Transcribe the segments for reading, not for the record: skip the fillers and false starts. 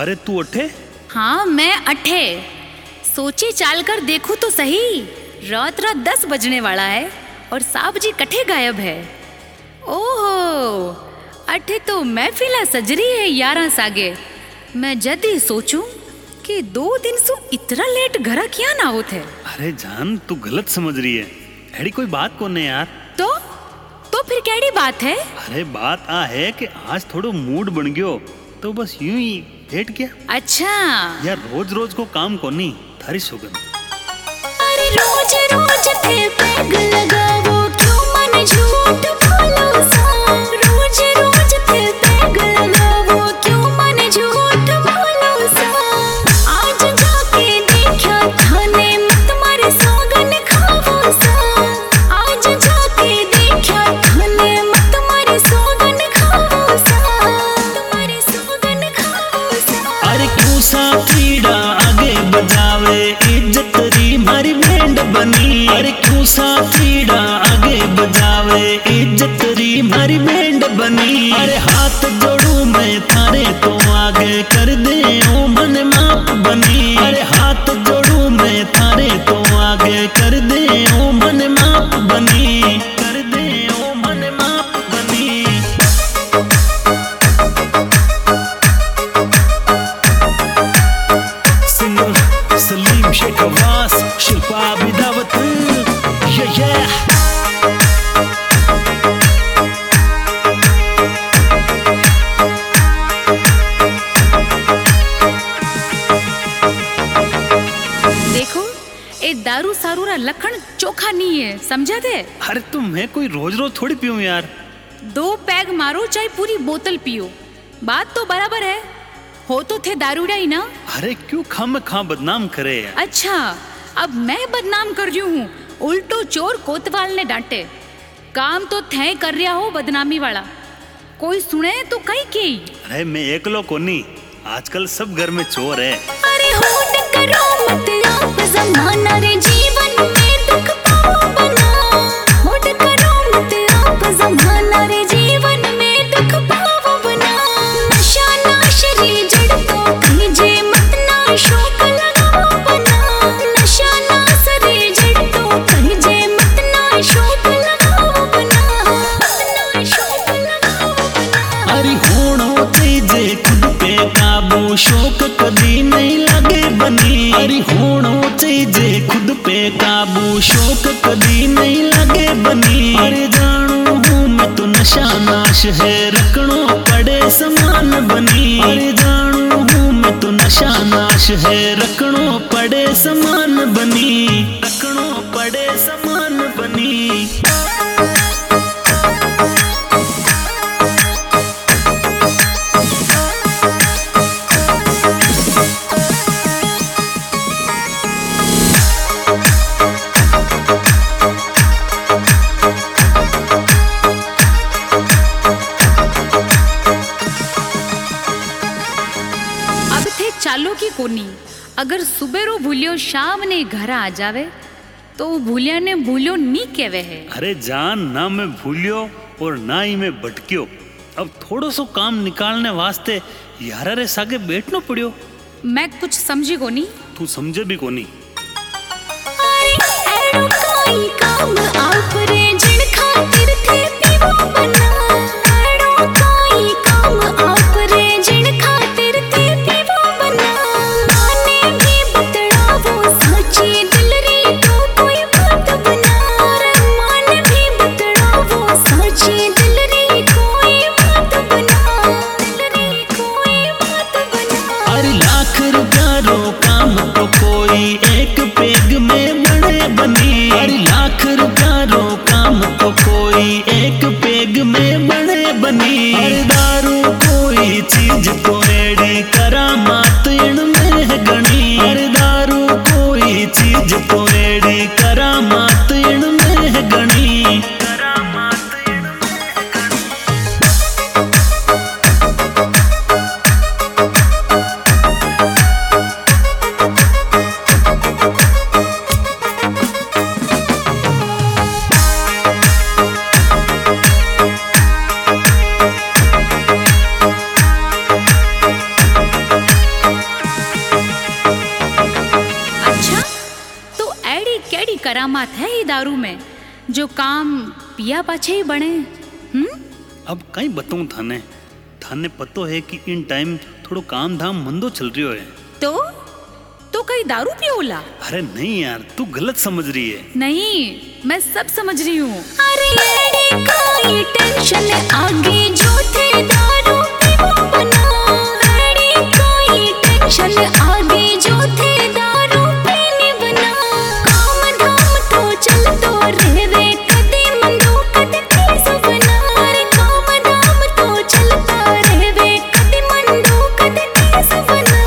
अरे तू उठे? हाँ मैं अठे। सोची चाल कर देखूं तो सही, रात 10 बजने वाला है और साहब जी कठे गायब है। ओहो, अठे तो महफिला सजरी है 11 सागे। मैं जदी सोचूं कि 2 दिन सु इतना लेट घरा क्या ना होते। अरे जान, तू गलत समझ रही है। ऐडी कोई बात कोने यार। तो फिर कैडी बात है? अरे बात आ है कि आज थोड़ो मूड बन गयो तो बस यूं ही लेट गया। अच्छा यार, रोज रोज को काम कोनी, थारी सुगंध। अरे रोज रोज थे पैग लगावो, क्यों मन झूठ बोलो सा। रोज रोज थे पैग लगावो, क्यों मन झूठ बोलो सा। आज जाके देखा थाने मत मारे सोगन खावो सा। आज जाके देखा थाने मत मारे सोगन खावो सा। तुम्हारे सोगन खावो सा। अरे क्यों सा कीड़ा आगे बजावे, इज्जत री मारी बैंड बनी। अरे क्यों सा कीड़ा आगे बजावे, इज्जत री मारी बैंड बनी। अरे हाथ जोड़ू मैं थारे तो आगे कर दे ओ मन माप बनी। अरे हाथ जोड़ू मैं थारे तो आगे कर दे ओ मन माप बनी। कर दे ओ मन माप बनी। सलीम शेख अब्बास, शिल्पा बिदावत, yeah. देखो, ए दारू सारू रा लखन चोखा नहीं है, समझा थे? अरे तो मैं कोई रोज रोज थोड़ी पीऊं यार। 2 पैग मारो चाहे पूरी बोतल पियो, बात तो बराबर है। हो तो थे दारूड़ा ही ना। अरे क्यों खाम खा बदनाम करे यार। अच्छा, अब मैं बदनाम कर रही हूँ। उल्टो चोर कोतवाल ने डांटे। काम तो थे कर रहा हो बदनामी वाला, कोई सुने तो कहीं की। अरे मैं एकलो कोनी, आजकल सब घर में चोर है। अरे होड़ करो मत आप जमाना रे, जीवन में दुख पाओ बना। होड़ करो मत आप जमाना रे, जीवन में दुख पाओ बना। नशा नाश रे जड़ तो कहीं जे मत ना शौक लगाओ बना। नशा नाश रे जड़ तो कहीं जे मत ना शौक लगाओ बना। मत ना शौक लगाओ बना। अरे होणो तेजे खुद पे काबू, शौक कभी नहीं लगे बनी। अरे होणो तेजे खुद पे काबू, शौक कभी नहीं लगे बनी। अरे जानू हूँ मैं तो नशा नाश है, रखनो पड़े समान बनी। अरे जानू हूँ मैं तो नशा नाश है, रखनो पड़े समान बनी। रखनो पड़े समान बनी। चालो की कोनी, अगर सुबेरो भूलियो शाम ने घर आ जावे तो भूलिया ने भूलियो नी कहवे है। अरे जान, ना मैं भूलियो और ना ही मैं भटकियो। अब थोड़ो सो काम निकालने वास्ते यारा रे सागे बैठनो पड़ियो। मैं कुछ समझी कोनी। तू समझे भी कोनी। कोई काम आप रे जिन खातिर थे पीवो बना। कोई काम आप रे जिन खातिर थे पीवो बना। माने भी बतड़ावो साची दिल री तो कोई बात बना। माने भी बतड़ावो साची दिल री कोई बात बना। दिल री कोई बात बना। अरे लाख रुपया रो काम तो कोई एक पेग में बने बनी। अरे लाख रुपया रो काम तो कोई एक पेग में करामात है ये दारू में, जो काम पिया पाछे ही बने। अब कहीं बताऊं थाने, थाने पतो है कि इन टाइम थोड़ो काम धाम मंदो चल रही है। तो कहीं दारू पियोला? अरे नहीं यार, तू गलत समझ रही है। नहीं, मैं सब समझ रही हूँ। अरे ये कोई टेंशन आगे जो थे दारू पीवो बना, अरे कोई टेंशन आगे जो थे दारू पीने बना। काम धाम तो चलतो रहवे कदे मंदो कदे तेज बना, अरे काम धाम तो चलता रहवे कदे मंदो कदे तेज बना।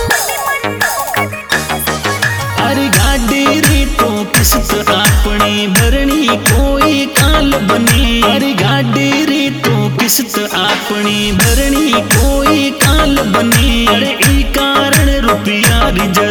अरे गाड़ी रे तो किस्त अपनी भरनी कोई काल बनी, अरे गाड़ी रे तो किस्त अपनी भरनी कोई काल बनी। अरे ई कारण रुपया रिजर्व